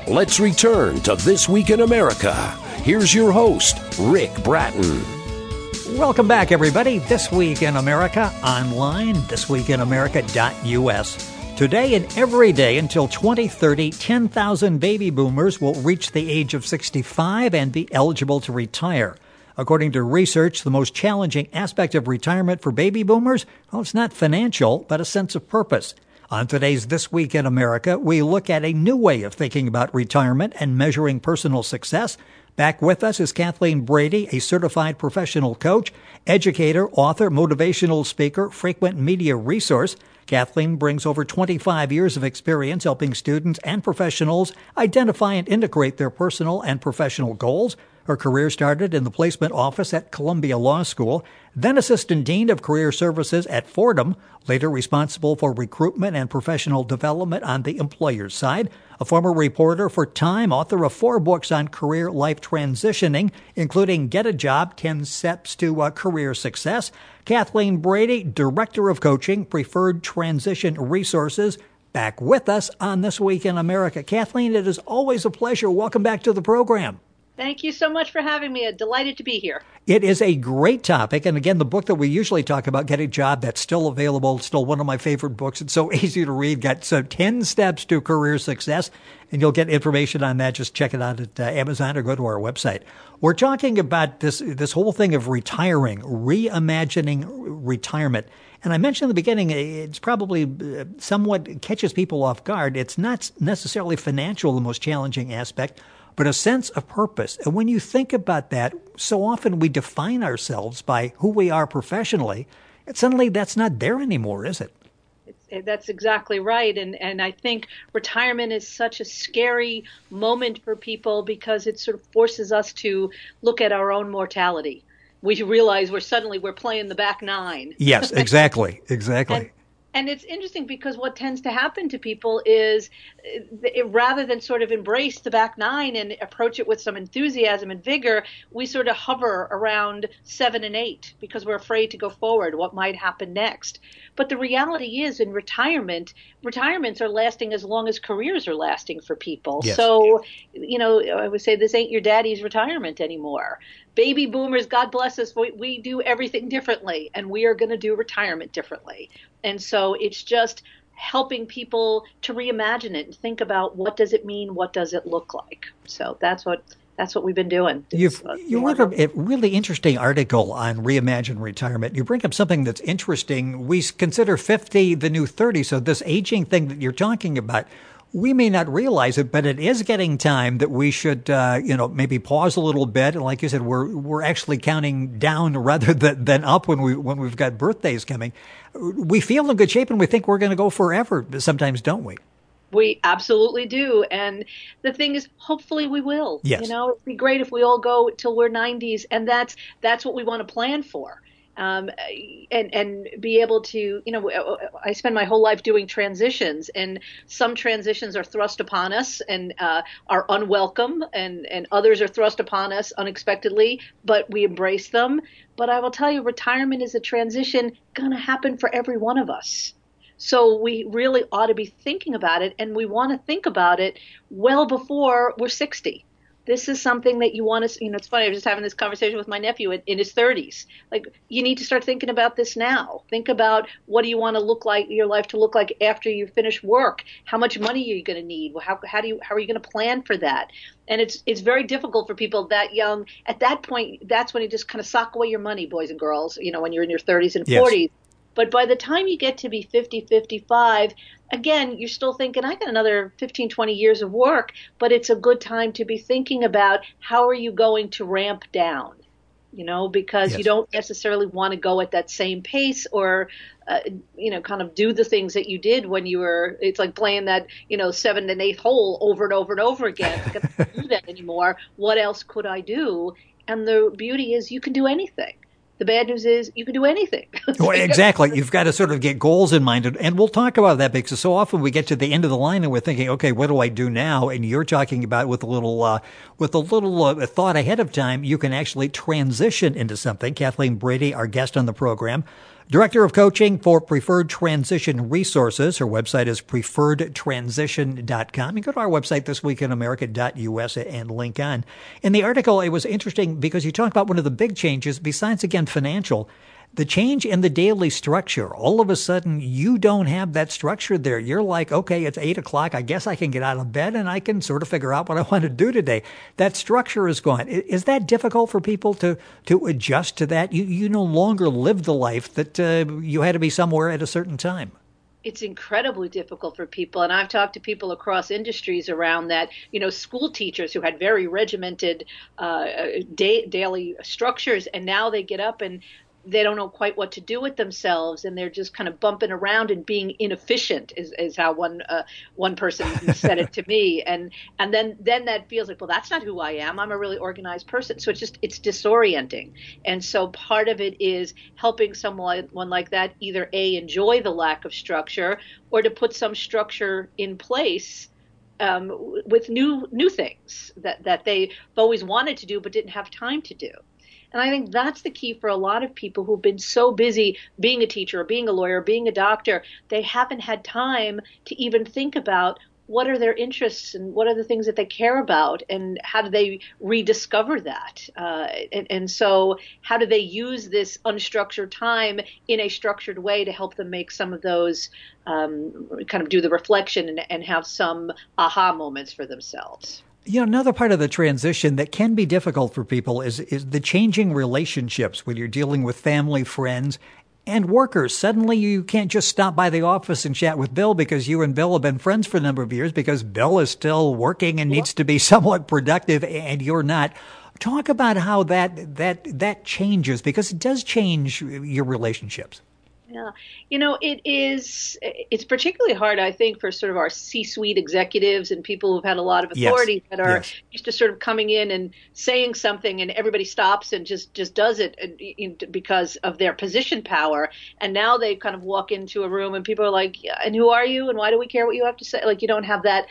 Let's return to This Week in America. Here's your host, Rick Bratton. Welcome back, everybody. This Week in America online, thisweekinamerica.us. Today and every day until 2030, 10,000 baby boomers will reach the age of 65 and be eligible to retire. According to research, the most challenging aspect of retirement for baby boomers, well, it's not financial, but a sense of purpose. On today's This Week in America, we look at a new way of thinking about retirement and measuring personal success. Back with us is Kathleen Brady, a certified professional coach, educator, author, motivational speaker, frequent media resource. Kathleen brings over 25 years of experience helping students and professionals identify and integrate their personal and professional goals. Her career started in the placement office at Columbia Law School, then assistant dean of career services at Fordham, later responsible for recruitment and professional development on the employer's side. A former reporter for Time, author of 4 books on career life transitioning, including Get a Job, 10 Steps to Career Success. Kathleen Brady, Director of Coaching, Preferred Transition Resources, back with us on This Week in America. Kathleen, it is always a pleasure. Welcome back to the program. Thank you so much for having me. I'm delighted to be here. It is a great topic. And again, the book that we usually talk about, Get a Job, that's still available. It's still one of my favorite books. It's so easy to read. Got 10 Steps to Career Success. And you'll get information on that. Just check it out at Amazon or go to our website. We're talking about this whole thing of retiring, reimagining retirement. And I mentioned in the beginning, it's probably somewhat catches people off guard. It's not necessarily financial, the most challenging aspect, but a sense of purpose. And when you think about that, so often we define ourselves by who we are professionally, and suddenly that's not there anymore, is it? That's exactly right. And I think retirement is such a scary moment for people because it sort of forces us to look at our own mortality. We realize we're playing the back nine. Yes, exactly. Exactly. And it's interesting because what tends to happen to people is rather than sort of embrace the back nine and approach it with some enthusiasm and vigor, we sort of hover around 7 and 8 because we're afraid to go forward, what might happen next. But the reality is in retirements are lasting as long as careers are lasting for people. Yes. So, I would say this ain't your daddy's retirement anymore. Baby boomers, God bless us, we do everything differently, and we are going to do retirement differently. And so it's just helping people to reimagine it and think about what does it mean, what does it look like. So that's what we've been doing. You wrote a really interesting article on Reimagine Retirement. You bring up something that's interesting. We consider 50 the new 30, so this aging thing that you're talking about, we may not realize it, but it is getting time that we should, maybe pause a little bit. And like you said, we're actually counting down rather than up when we've got birthdays coming. We feel in good shape and we think we're going to go forever. Sometimes, don't we? We absolutely do. And the thing is, hopefully we will. Yes. It'd be great if we all go till we're 90s. And that's what we want to plan for. And be able to, I spend my whole life doing transitions, and some transitions are thrust upon us and are unwelcome, and others are thrust upon us unexpectedly, but we embrace them. But I will tell you, retirement is a transition going to happen for every one of us. So we really ought to be thinking about it, and we want to think about it well before we're 60. This is something that you want to, it's funny, I was just having this conversation with my nephew in his 30s. Like, you need to start thinking about this now. Think about what do you want to look like, your life to look like after you finish work? How much money are you going to need? How are you going to plan for that? And it's very difficult for people that young. At that point, that's when you just kind of sock away your money, boys and girls, when you're in your 30s and 40s. Yes. But by the time you get to be 50, 55, again, you're still thinking, I got another 15, 20 years of work, but it's a good time to be thinking about how are you going to ramp down, because Yes. You don't necessarily want to go at that same pace or, kind of do the things that you did when you were, it's like playing that, 7th and 8th hole over and over and over again. I can't do that anymore. What else could I do? And the beauty is you can do anything. The bad news is you can do anything. Well, exactly. You've got to sort of get goals in mind. And we'll talk about that because so often we get to the end of the line and we're thinking, okay, what do I do now? And you're talking about with a little thought ahead of time, you can actually transition into something. Kathleen Brady, our guest on the program. Director of Coaching for Preferred Transition Resources. Her website is preferredtransition.com. You go to our website, thisweekinamerica.us, and link on. In the article, it was interesting because you talked about one of the big changes, besides, again, financial, the change in the daily structure. All of a sudden, you don't have that structure there. You're like, okay, it's 8 o'clock. I guess I can get out of bed and I can sort of figure out what I want to do today. That structure is gone. Is that difficult for people to adjust to that? You no longer live the life that you had to be somewhere at a certain time. It's incredibly difficult for people. And I've talked to people across industries around that, school teachers who had very regimented daily structures, and now they get up and they don't know quite what to do with themselves, and they're just kind of bumping around and being inefficient is how one person said it to me. And then that feels like, well, that's not who I am. I'm a really organized person. So it's disorienting. And so part of it is helping someone like that either enjoy the lack of structure, or to put some structure in place with new things that they've always wanted to do but didn't have time to do. And I think that's the key for a lot of people who've been so busy being a teacher, or being a lawyer, or being a doctor. They haven't had time to even think about what are their interests and what are the things that they care about, and how do they rediscover that? And so how do they use this unstructured time in a structured way to help them make some of those kind of do the reflection and have some aha moments for themselves? Another part of the transition that can be difficult for people is the changing relationships when you're dealing with family, friends, and workers. Suddenly you can't just stop by the office and chat with Bill because you and Bill have been friends for a number of years, because Bill is still working and needs to be somewhat productive and you're not. Talk about how that changes, because it does change your relationships. Yeah. It's particularly hard, I think, for sort of our C-suite executives and people who've had a lot of authority that are used to sort of coming in and saying something, and everybody stops and just does it because of their position power. And now they kind of walk into a room and people are like, yeah, and who are you? And why do we care what you have to say? Like, you don't have the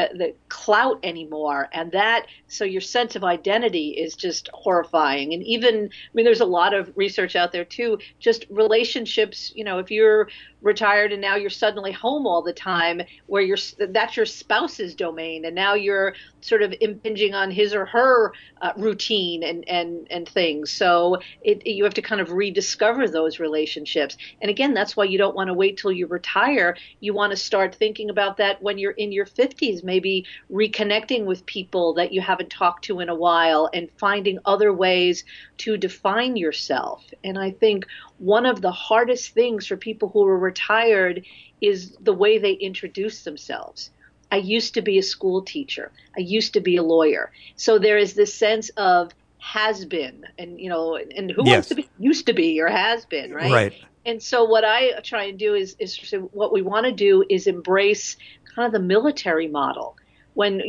clout anymore. And so your sense of identity is just horrifying. And even, there's a lot of research out there too, just relationships. If you're retired and now you're suddenly home all the time, where that's your spouse's domain, and now you're sort of impinging on his or her routine and things. So you have to kind of rediscover those relationships. And again, that's why you don't want to wait till you retire. You want to start thinking about that when you're in your 50s, maybe reconnecting with people that you haven't talked to in a while, and finding other ways to define yourself. And I think one of the hardest things for people who are retired is the way they introduce themselves. I used to be a school teacher. I used to be a lawyer. So there is this sense of has been, and who wants to be used to be or has been, right? Right. And so what I try and do is what we want to do is embrace kind of the military model. When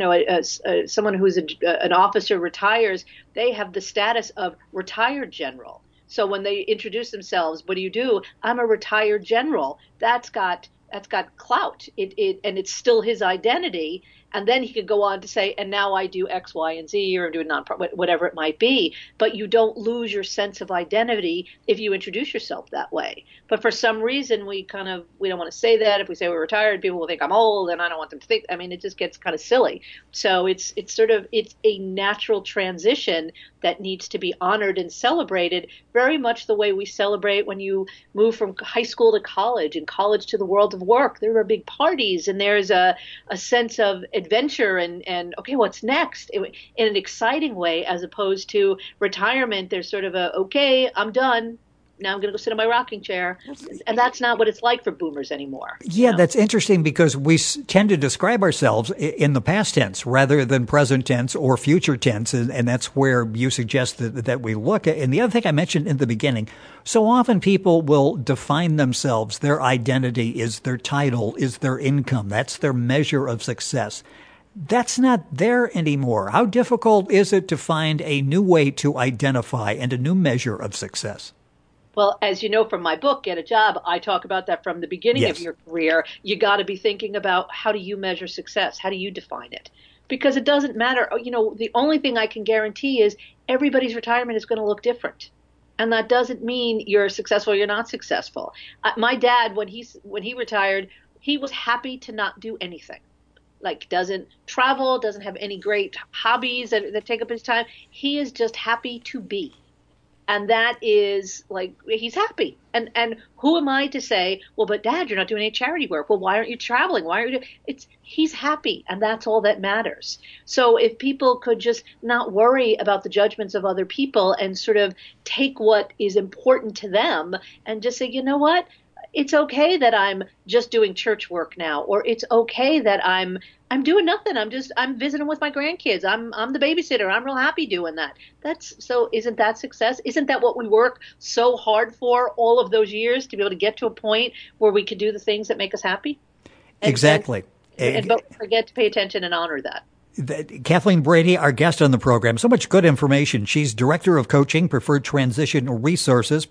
someone who's an officer retires, they have the status of retired general. So when they introduce themselves, what do you do? I'm a retired general. That's got clout. And it's still his identity. And then he could go on to say, and now I do X, Y, and Z, or do a nonprofit, whatever it might be. But you don't lose your sense of identity if you introduce yourself that way. But for some reason, we don't want to say that. If we say we're retired, people will think I'm old, and I don't want them to think. It just gets kind of silly. So it's a natural transition that needs to be honored and celebrated, very much the way we celebrate when you move from high school to college and college to the world of work. There are big parties, and there's a sense of adventure and okay, what's next, in an exciting way, as opposed to retirement. There's sort of okay, I'm done. Now I'm going to go sit in my rocking chair. And that's not what it's like for boomers anymore. Yeah, that's interesting, because we tend to describe ourselves in the past tense rather than present tense or future tense. And that's where you suggest that we look at. And the other thing I mentioned in the beginning, so often people will define themselves. Their identity is their title, is their income. That's their measure of success. That's not there anymore. How difficult is it to find a new way to identify and a new measure of success? Well, as you know from my book, Get a Job, I talk about that from the beginning of your career. You got to be thinking about, how do you measure success? How do you define it? Because it doesn't matter. The only thing I can guarantee is everybody's retirement is going to look different. And that doesn't mean you're successful or you're not successful. My dad, when he retired, he was happy to not do anything. Like, doesn't travel, doesn't have any great hobbies that take up his time. He is just happy to be. And that is like, he's happy. And who am I to say, well, but Dad, you're not doing any charity work. Well, why aren't you traveling? Why aren't you? He's happy, and that's all that matters. So if people could just not worry about the judgments of other people and sort of take what is important to them and just say, you know what? It's okay that I'm just doing church work now, or it's okay that I'm doing nothing. I'm visiting with my grandkids. I'm the babysitter. I'm real happy doing that. Isn't that success? Isn't that what we work so hard for all of those years, to be able to get to a point where we could do the things that make us happy? Exactly. And don't forget to pay attention and honor that. Kathleen Brady, our guest on the program. So much good information. She's Director of Coaching, Preferred Transition Resources.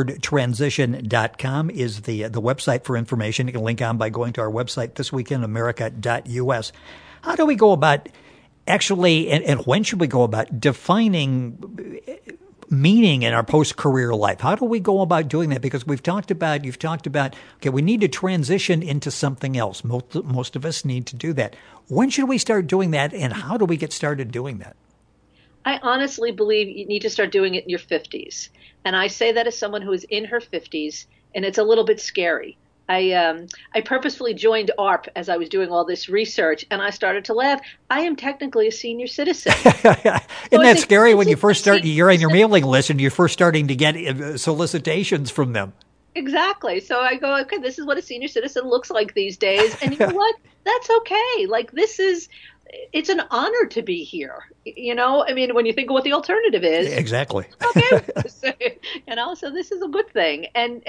PreferredTransition.com is the website for information. You can link on by going to our website, thisweekinamerica.us. How do we go about actually, and when should we go about defining meaning in our post-career life? How do we go about doing that? Because you've talked about, okay, we need to transition into something else. Most of us need to do that. When should we start doing that, and how do we get started doing that? I honestly believe you need to start doing it in your 50s. And I say that as someone who is in her 50s, and it's a little bit scary. I purposefully joined AARP as I was doing all this research, and I started to laugh. I am technically a senior citizen. Isn't that scary when you first start, you're on your mailing list and you're first starting to get solicitations from them? Exactly. So I go, okay, this is what a senior citizen looks like these days. And you know what? That's okay. Like, it's an honor to be here. You know, I mean, when you think of what the alternative is. Exactly. Okay. You know, so this is a good thing. And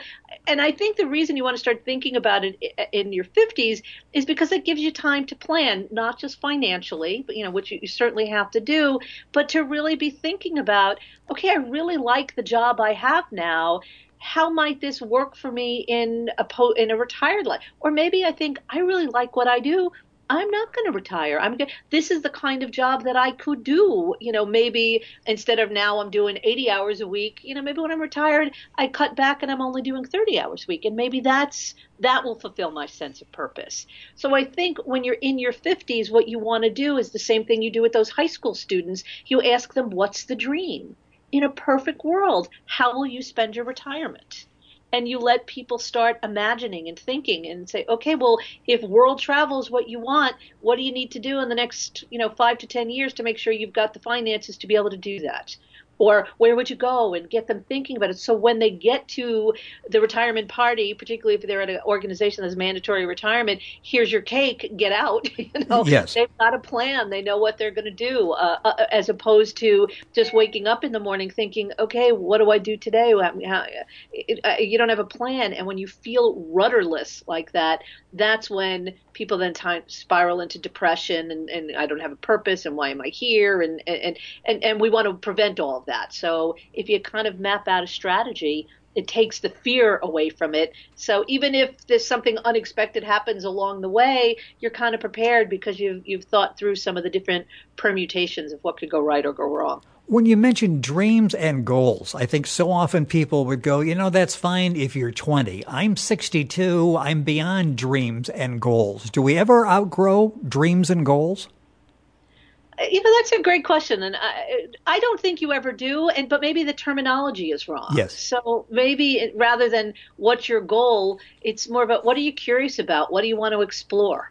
I think the reason you want to start thinking about it in your 50s is because it gives you time to plan, not just financially, but, you know, which you certainly have to do, but to really be thinking about, okay, I really like the job I have now. How might this work for me in a retired life? Or maybe I think I really like what I do. I'm not going to retire. This is the kind of job that I could do. You know, maybe instead of now I'm doing 80 hours a week, you know, maybe when I'm retired, I cut back and I'm only doing 30 hours a week. And maybe that will fulfill my sense of purpose. So I think when you're in your 50s, what you want to do is the same thing you do with those high school students. You ask them, what's the dream? In a perfect world, how will you spend your retirement? And you let people start imagining and thinking and say, okay, well, if world travel is what you want, what do you need to do in the next, 5 to 10 years to make sure you've got the finances to be able to do that? Or where would you go, and get them thinking about it. So when they get to the retirement party, particularly if they're at an organization that's mandatory retirement, here's your cake, get out. Yes. They've got a plan. They know what they're going to do, as opposed to just waking up in the morning thinking, okay, what do I do today? You don't have a plan. And when you feel rudderless like that, that's when people then spiral into depression and I don't have a purpose, and why am I here? And we want to prevent all of that. So if you kind of map out a strategy, it takes the fear away from it. So even if there's something unexpected happens along the way, you're kind of prepared because you've thought through some of the different permutations of what could go right or go wrong. When you mention dreams and goals, I think so often people would go, that's fine if you're 20. I'm 62. I'm beyond dreams and goals. Do we ever outgrow dreams and goals? That's a great question. And I don't think you ever do. But maybe the terminology is wrong. Yes. So maybe rather than what's your goal, it's more about what are you curious about? What do you want to explore?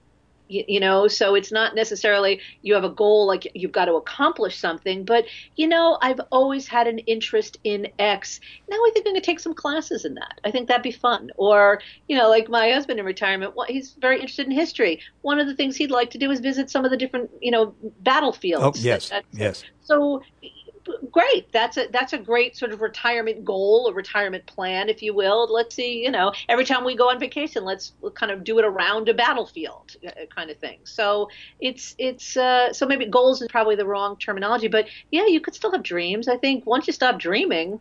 So it's not necessarily you have a goal like you've got to accomplish something, but, I've always had an interest in X. Now I think I'm going to take some classes in that. I think that'd be fun. Or, like my husband in retirement, he's very interested in history. One of the things he'd like to do is visit some of the different, battlefields. Oh, yes, yes. So great. That's a great sort of retirement goal, a retirement plan, if you will. Let's see, every time we go on vacation, we'll kind of do it around a battlefield kind of thing. So so maybe goals is probably the wrong terminology, but yeah, you could still have dreams. I think once you stop dreaming,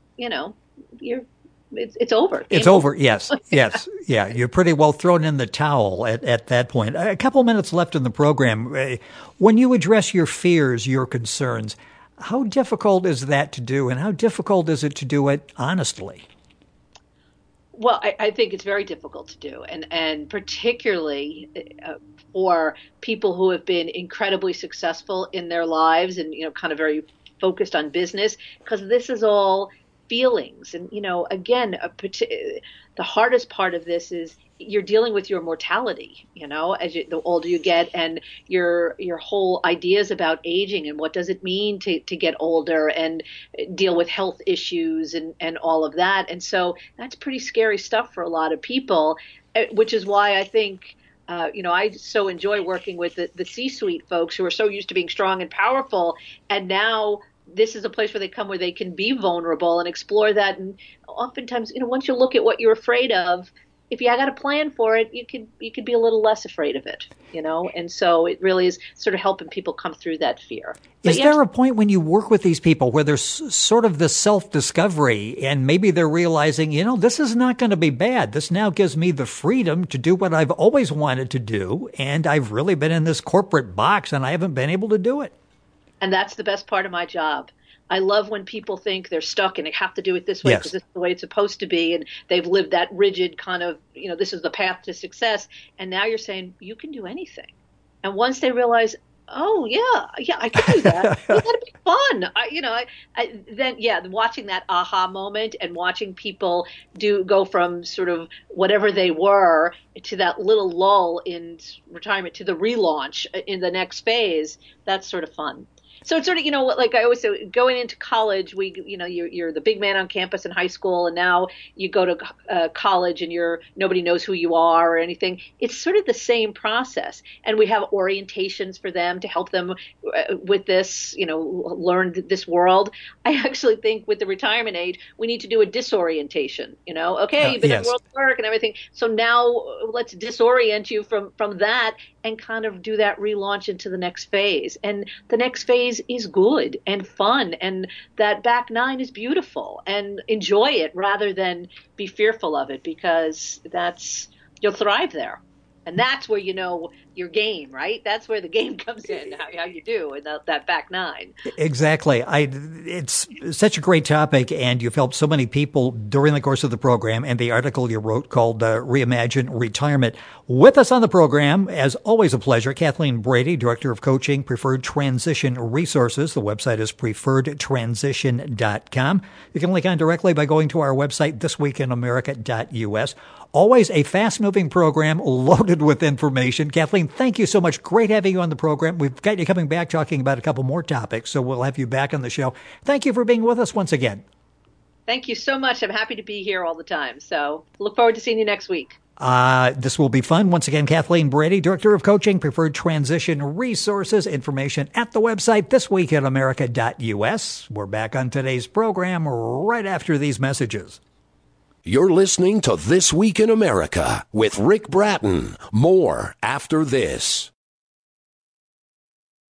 it's over. It's over. Yes. Yes. Yeah. You're pretty well thrown in the towel at that point. A couple minutes left in the program. When you address your fears, your concerns, How difficult is that to do, and how difficult is it to do it honestly? Well, I think it's very difficult to do, and particularly for people who have been incredibly successful in their lives and, kind of very focused on business, because this is all feelings. And, again, the hardest part of this is you're dealing with your mortality, the older you get, and your whole ideas about aging and what does it mean to get older and deal with health issues and all of that. And so that's pretty scary stuff for a lot of people, which is why I think I so enjoy working with the C-suite folks who are so used to being strong and powerful, and now this is a place where they come where they can be vulnerable and explore that. And oftentimes, once you look at what you're afraid of, if you got a plan for it, you could be a little less afraid of it, And so it really is sort of helping people come through that fear. Is there a point when you work with these people where there's sort of this self-discovery and maybe they're realizing, this is not going to be bad. This now gives me the freedom to do what I've always wanted to do, and I've really been in this corporate box and I haven't been able to do it? And that's the best part of my job. I love when people think they're stuck and they have to do it this way because this is the way it's supposed to be. And they've lived that rigid kind of, this is the path to success. And now you're saying you can do anything. And once they realize, oh, yeah, I can do that. That'd be fun. Then watching that aha moment and watching people go from sort of whatever they were to that little lull in retirement to the relaunch in the next phase, that's sort of fun. So it's sort of, like I always say, going into college, you're the big man on campus in high school, and now you go to college and nobody knows who you are or anything. It's sort of the same process. And we have orientations for them to help them with this, learn this world. I actually think with the retirement age, we need to do a disorientation, okay, you've been in world work and everything. So now let's disorient you from that and kind of do that relaunch into the next phase. And the next phase is good and fun, and that back nine is beautiful, and enjoy it rather than be fearful of it, because you'll thrive there. And that's where your game, right? That's where the game comes in, how you do in that back nine. Exactly. It's such a great topic, and you've helped so many people during the course of the program, and the article you wrote called Reimagine Retirement. With us on the program, as always a pleasure, Kathleen Brady, Director of Coaching, Preferred Transition Resources. The website is preferredtransition.com. You can link on directly by going to our website, thisweekinamerica.us. Always a fast-moving program loaded with information. Kathleen, thank you so much. Great having you on the program. We've got you coming back talking about a couple more topics, so we'll have you back on the show. Thank you for being with us once again. Thank you so much. I'm happy to be here all the time. So look forward to seeing you next week. This will be fun. Once again, Kathleen Brady, Director of Coaching, Preferred Transition Resources. Information at the website, thisweekinamerica.us. We're back on today's program right after these messages. You're listening to This Week in America with Rick Bratton. More after this.